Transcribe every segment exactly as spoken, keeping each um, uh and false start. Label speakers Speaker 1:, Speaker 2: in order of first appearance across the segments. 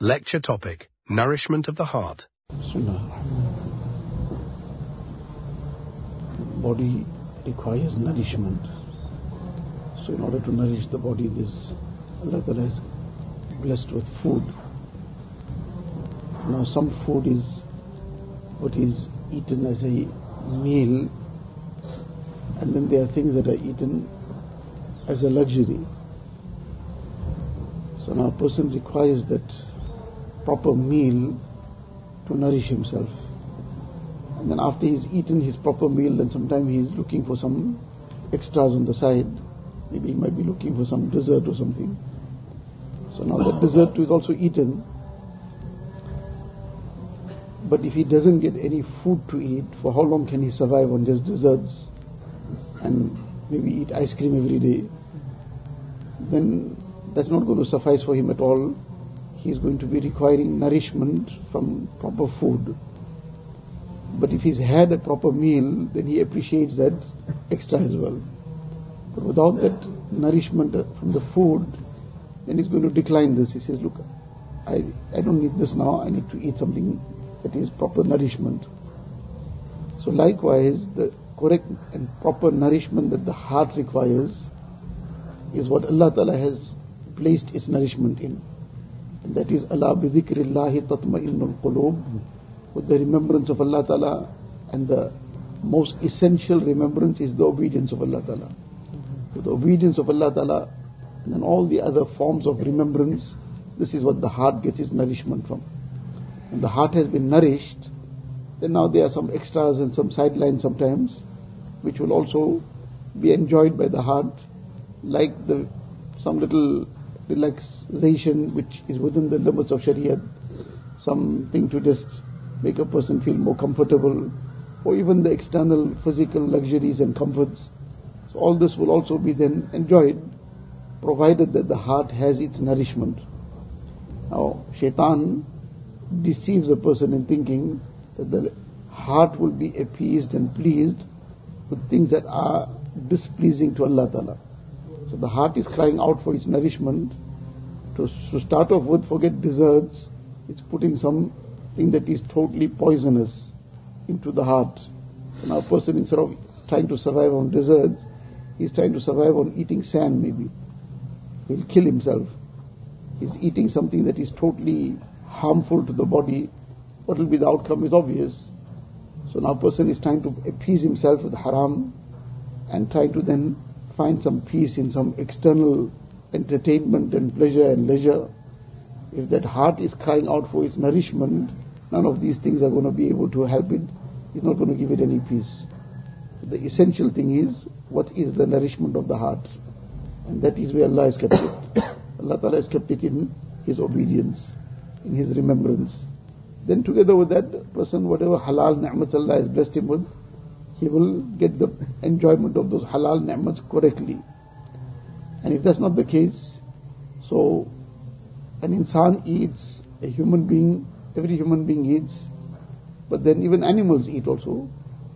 Speaker 1: Lecture topic: Nourishment of the heart.
Speaker 2: Body requires nourishment. So in order to nourish the body, this Allah Ta'ala is blessed with food. Now some food is what is eaten as a meal, and then there are things that are eaten as a luxury. So now a person requires that proper meal to nourish himself. And then after he's eaten his proper meal, then sometimes he's looking for some extras on the side. Maybe he might be looking for some dessert or something. So now that dessert is also eaten. But if he doesn't get any food to eat, for how long can he survive on just desserts and maybe eat ice cream every day? Then that's not going to suffice for him at all. He is going to be requiring nourishment from proper food. But if he's had a proper meal, then he appreciates that extra as well. But without that nourishment from the food, then he's going to decline this. He says, look, I, I don't need this now, I need to eat something that is proper nourishment. So likewise, the correct and proper nourishment that the heart requires is what Allah Ta'ala has placed its nourishment in. And that is Allah bi dhikrillahi tatma'innul qulub. With the remembrance of Allah Ta'ala, and the most essential remembrance is the obedience of Allah Ta'ala. With the obedience of Allah Ta'ala and then all the other forms of remembrance, this is what the heart gets its nourishment from. When the heart has been nourished, then now there are some extras and some sidelines sometimes, which will also be enjoyed by the heart, like the some little relaxation which is within the limits of Shariah, something to just make a person feel more comfortable, or even the external physical luxuries and comforts. So all this will also be then enjoyed, provided that the heart has its nourishment. Now, shaitan deceives a person in thinking that the heart will be appeased and pleased with things that are displeasing to Allah Ta'ala. So the heart is crying out for its nourishment. To, to start off with, forget desserts, it's putting something that is totally poisonous into the heart. So now a person, instead of trying to survive on desserts, he's trying to survive on eating sand maybe. He'll kill himself. He's eating something that is totally harmful to the body. What will be the outcome is obvious. So now a person is trying to appease himself with haram and trying to then find some peace in some external entertainment and pleasure and leisure. If that heart is crying out for its nourishment, none of these things are going to be able to help it. It's not going to give it any peace. The essential thing is, what is the nourishment of the heart? And that is where Allah has kept it. Allah Ta'ala has kept it in His obedience, in His remembrance. Then together with that person, whatever halal ni'mats Allah has blessed him with, he will get the enjoyment of those halal ni'mats correctly. And if that's not the case, so an insan eats, a human being, every human being eats, but then even animals eat also.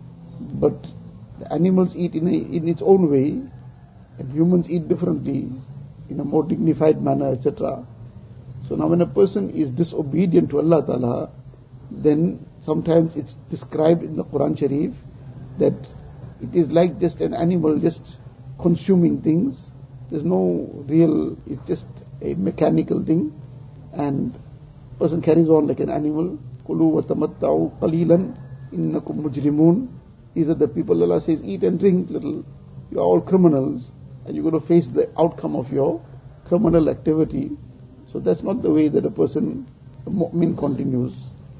Speaker 2: But the animals eat in, a, in its own way, and humans eat differently, in a more dignified manner, et cetera. So now when a person is disobedient to Allah Ta'ala, then sometimes it's described in the Quran Sharif that it is like just an animal just consuming things. There's no real, it's just a mechanical thing, and person carries on like an animal. Kulu wa tamatta'u qalilan innakum mujrimun. These are the people Allah says, eat and drink little. You are all criminals, and you're going to face the outcome of your criminal activity. So that's not the way that a person, a mu'min, continues.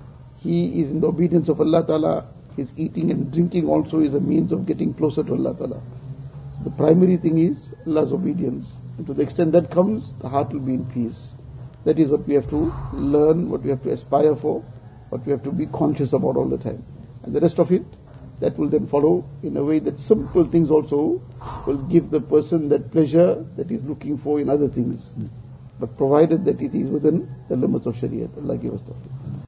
Speaker 2: He is in the obedience of Allah Ta'ala. His eating and drinking also is a means of getting closer to Allah Ta'ala. So the primary thing is Allah's obedience. And to the extent that comes, the heart will be in peace. That is what we have to learn, what we have to aspire for, what we have to be conscious about all the time. And the rest of it, that will then follow in a way that simple things also will give the person that pleasure that he's looking for in other things. But provided that it is within the limits of Shariah. Allah give us tawfiq.